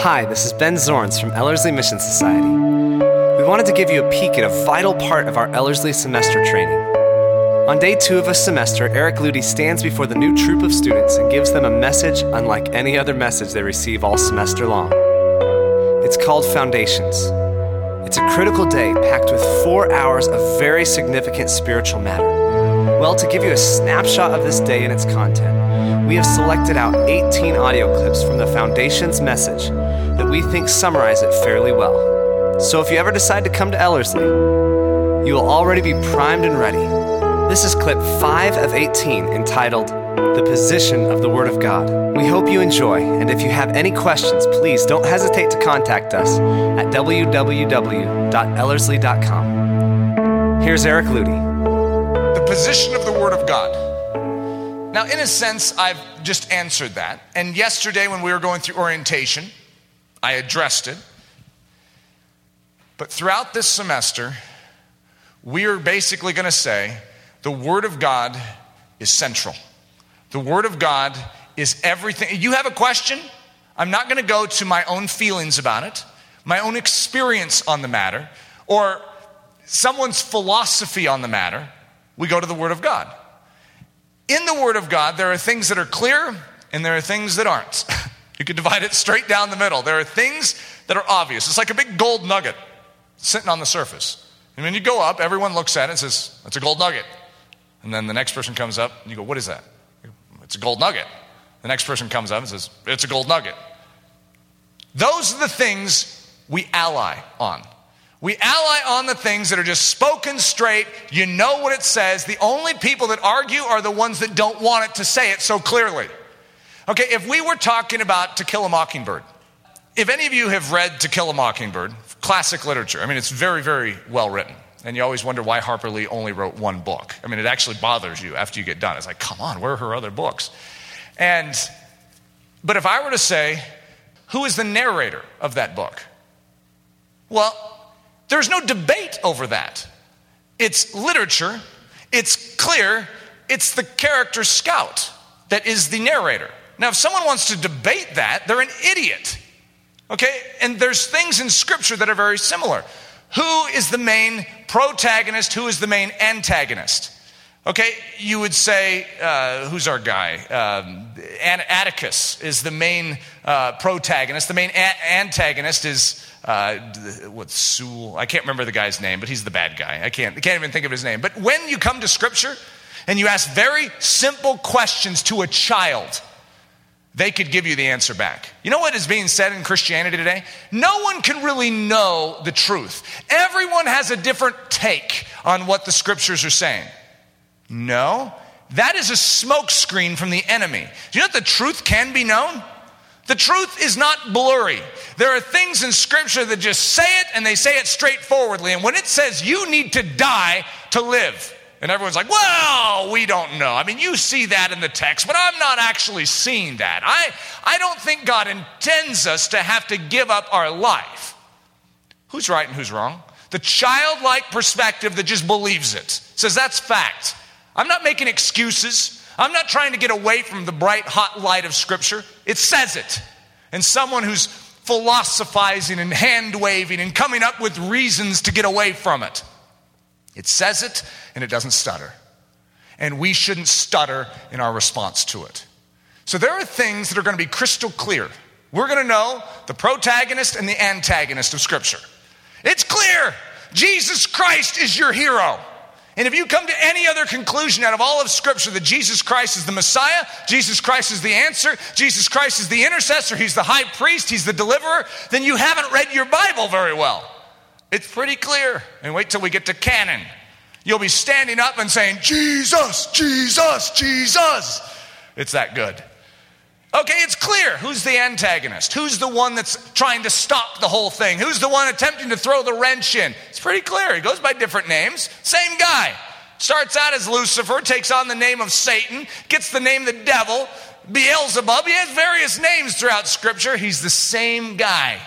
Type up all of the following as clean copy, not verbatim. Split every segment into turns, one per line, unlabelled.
Hi, this is Ben Zorns from Ellerslie Mission Society. We wanted to give you a peek at a vital part of our Ellerslie semester training. On day 2 of a semester, Eric Ludy stands before the new troop of students and gives them a message unlike any other message they receive all semester long. It's called Foundations. It's a critical day packed with 4 hours of very significant spiritual matter. Well, to give you a snapshot of this day and its content, we have selected out 18 audio clips from the Foundations message that we think summarize it fairly well. So if you ever decide to come to Ellerslie, you will already be primed and ready. This is clip 5 of 18 entitled, The Position of the Word of God. We hope you enjoy, and if you have any questions, please don't hesitate to contact us at www.ellerslie.com. Here's Eric Ludy.
The position of the Word of God. Now, in a sense, I've just answered that. And yesterday when we were going through orientation, I addressed it. But throughout this semester, we are basically going to say the Word of God is central. The Word of God is everything. You have a question? I'm not going to go to my own feelings about it, my own experience on the matter, or someone's philosophy on the matter. We go to the Word of God. In the Word of God, there are things that are clear and there are things that aren't. You could divide it straight down the middle. There are things that are obvious. It's like a big gold nugget sitting on the surface. And when you go up, everyone looks at it and says, that's a gold nugget. And then the next person comes up and you go, what is that? It's a gold nugget. The next person comes up and says, it's a gold nugget. Those are the things we ally on. We ally on the things that are just spoken straight. You know what it says. The only people that argue are the ones that don't want it to say it so clearly. Okay, if we were talking about To Kill a Mockingbird, if any of you have read To Kill a Mockingbird, classic literature, I mean, it's very, very well written. And you always wonder why Harper Lee only wrote one book. I mean, it actually bothers you after you get done. It's like, come on, where are her other books? But if I were to say, who is the narrator of that book? Well, there's no debate over that. It's literature, it's clear, it's the character Scout that is the narrator. Now, if someone wants to debate that, they're an idiot. Okay? And there's things in Scripture that are very similar. Who is the main protagonist? Who is the main antagonist? Okay, you would say, who's our guy? Atticus is the main protagonist. The main antagonist is, Sewell? I can't remember the guy's name, but he's the bad guy. I can't even think of his name. But when you come to Scripture and you ask very simple questions to a child, they could give you the answer back. You know what is being said in Christianity today? No one can really know the truth. Everyone has a different take on what the Scriptures are saying. No, that is a smokescreen from the enemy. Do you know that the truth can be known? The truth is not blurry. There are things in Scripture that just say it, and they say it straightforwardly. And when it says you need to die to live, and everyone's like, well, we don't know. I mean, you see that in the text, but I'm not actually seeing that. I don't think God intends us to have to give up our life. Who's right and who's wrong? The childlike perspective that just believes it says that's fact. I'm not making excuses. I'm not trying to get away from the bright, hot light of Scripture. It says it. And someone who's philosophizing and hand-waving and coming up with reasons to get away from it. It says it, and it doesn't stutter. And we shouldn't stutter in our response to it. So there are things that are going to be crystal clear. We're going to know the protagonist and the antagonist of Scripture. It's clear. Jesus Christ is your hero. And if you come to any other conclusion out of all of Scripture that Jesus Christ is the Messiah, Jesus Christ is the answer, Jesus Christ is the intercessor, he's the high priest, he's the deliverer, then you haven't read your Bible very well. It's pretty clear. And wait till we get to canon. You'll be standing up and saying, Jesus, Jesus, Jesus. It's that good. Okay, it's clear. Who's the antagonist? Who's the one that's trying to stop the whole thing? Who's the one attempting to throw the wrench in? It's pretty clear. He goes by different names. Same guy. Starts out as Lucifer, takes on the name of Satan, gets the name the devil, Beelzebub. He has various names throughout Scripture. He's the same guy.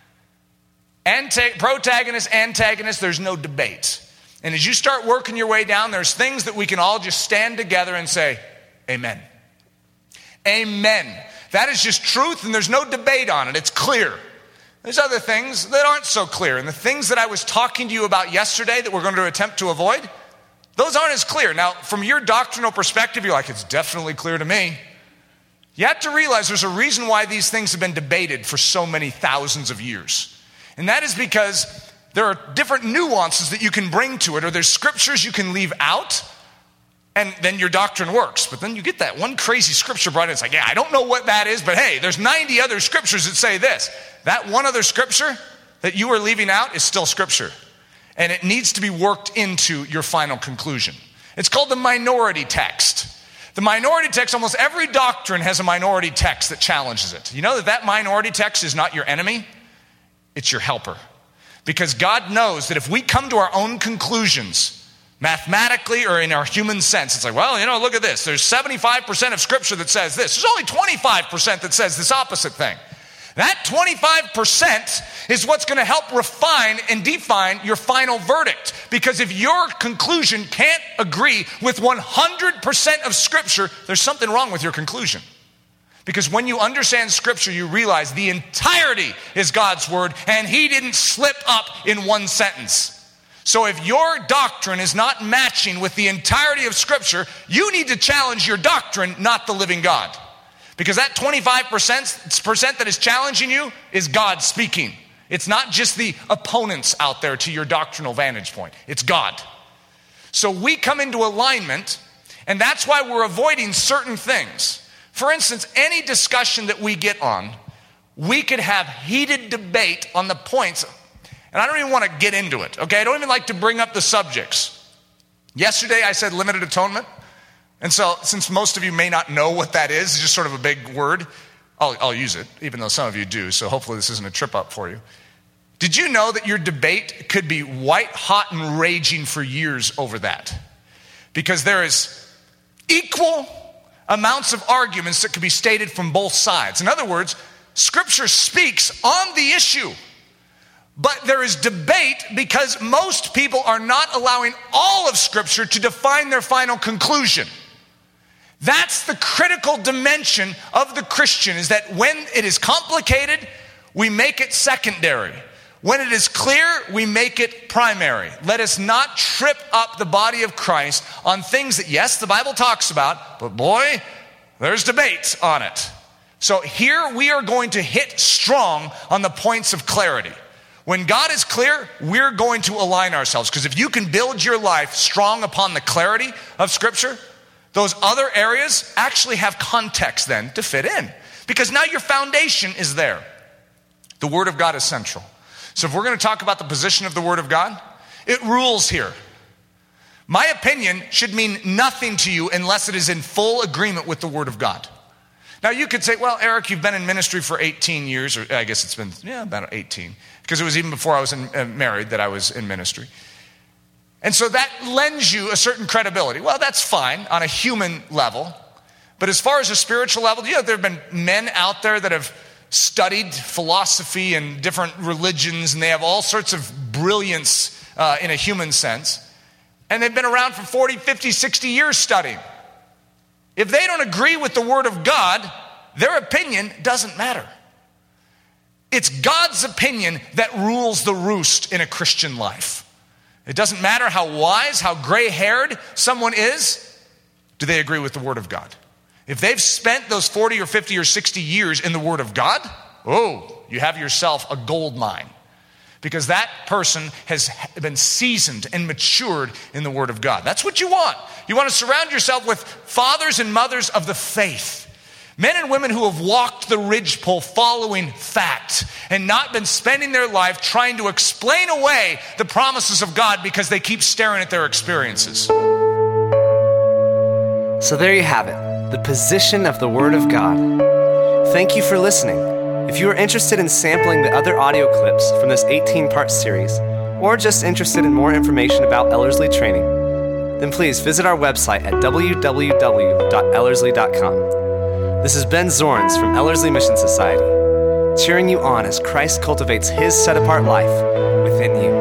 Protagonist, antagonist, there's no debate. And as you start working your way down, there's things that we can all just stand together and say, amen. Amen. That is just truth, and there's no debate on it. It's clear. There's other things that aren't so clear, and the things that I was talking to you about yesterday that we're going to attempt to avoid, those aren't as clear. Now, from your doctrinal perspective, you're like, it's definitely clear to me. You have to realize there's a reason why these things have been debated for so many thousands of years. And that is because there are different nuances that you can bring to it, or there's scriptures you can leave out, and then your doctrine works. But then you get that one crazy scripture brought in. It's like, yeah, I don't know what that is, but hey, there's 90 other scriptures that say this. That one other scripture that you are leaving out is still scripture. And it needs to be worked into your final conclusion. It's called the minority text. The minority text, almost every doctrine has a minority text that challenges it. You know that minority text is not your enemy, it's your helper. Because God knows that if we come to our own conclusions, mathematically or in our human sense, it's like, well, look at this. There's 75% of scripture that says this. There's only 25% that says this opposite thing. That 25% is what's going to help refine and define your final verdict. Because if your conclusion can't agree with 100% of scripture, there's something wrong with your conclusion. Because when you understand scripture, you realize the entirety is God's word, and he didn't slip up in one sentence. So if your doctrine is not matching with the entirety of scripture, you need to challenge your doctrine, not the living God. Because that 25% that is challenging you is God speaking. It's not just the opponents out there to your doctrinal vantage point. It's God. So we come into alignment, and that's why we're avoiding certain things. For instance, any discussion that we get on, we could have heated debate on the points, and I don't even want to get into it, okay? I don't even like to bring up the subjects. Yesterday I said limited atonement. And so, since most of you may not know what that is, it's just sort of a big word, I'll use it, even though some of you do, so hopefully this isn't a trip up for you. Did you know that your debate could be white hot and raging for years over that? Because there is equal amounts of arguments that could be stated from both sides. In other words, Scripture speaks on the issue. But there is debate because most people are not allowing all of Scripture to define their final conclusion. That's the critical dimension of the Christian, is that when it is complicated, we make it secondary. When it is clear, we make it primary. Let us not trip up the body of Christ on things that, yes, the Bible talks about, but boy, there's debate on it. So here we are going to hit strong on the points of clarity. When God is clear, we're going to align ourselves. Because if you can build your life strong upon the clarity of Scripture, those other areas actually have context then to fit in. Because now your foundation is there. The Word of God is central. So if we're going to talk about the position of the Word of God, it rules here. My opinion should mean nothing to you unless it is in full agreement with the Word of God. Now you could say, well, Eric, you've been in ministry for 18 years, or I guess it's been, about 18. Because it was even before I was married that I was in ministry. And so that lends you a certain credibility. Well, that's fine on a human level. But as far as a spiritual level, there have been men out there that have studied philosophy and different religions, and they have all sorts of brilliance in a human sense. And they've been around for 40, 50, 60 years studying. If they don't agree with the Word of God, their opinion doesn't matter. It's God's opinion that rules the roost in a Christian life. It doesn't matter how wise, how gray-haired someone is. Do they agree with the Word of God? If they've spent those 40 or 50 or 60 years in the Word of God, you have yourself a gold mine. Because that person has been seasoned and matured in the Word of God. That's what you want. You want to surround yourself with fathers and mothers of the faith. Men and women who have walked the ridgepole following fact and not been spending their life trying to explain away the promises of God because they keep staring at their experiences.
So there you have it, the position of the Word of God. Thank you for listening. If you are interested in sampling the other audio clips from this 18-part series, or just interested in more information about Ellerslie Training, then please visit our website at www.ellerslie.com. This is Ben Zorns from Ellerslie Mission Society, cheering you on as Christ cultivates His set-apart life within you.